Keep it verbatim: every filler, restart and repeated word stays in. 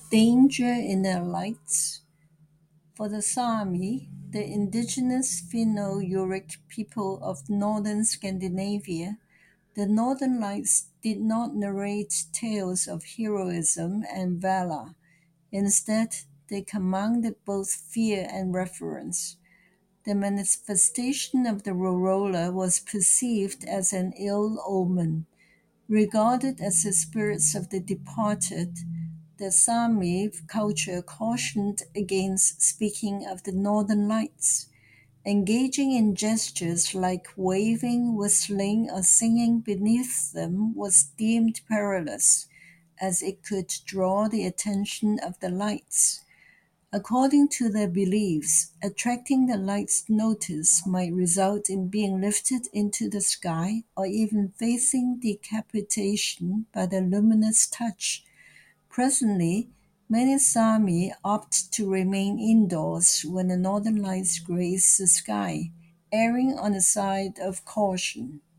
Danger in the lights. For the Sami, the indigenous Finno-Ugric people of northern Scandinavia, the Northern Lights did not narrate tales of heroism and valor. Instead, they commanded both fear and reverence. The manifestation of the Aurora was perceived as an ill omen. Regarded as the spirits of the departed, the Sami culture cautioned against speaking of the northern lights. Engaging in gestures like waving, whistling, or singing beneath them was deemed perilous, as it could draw the attention of the lights. According to their beliefs, attracting the light's notice might result in being lifted into the sky or even facing decapitation by the luminous touch. Presently, many Sami opt to remain indoors when the northern lights grace the sky, erring on the side of caution.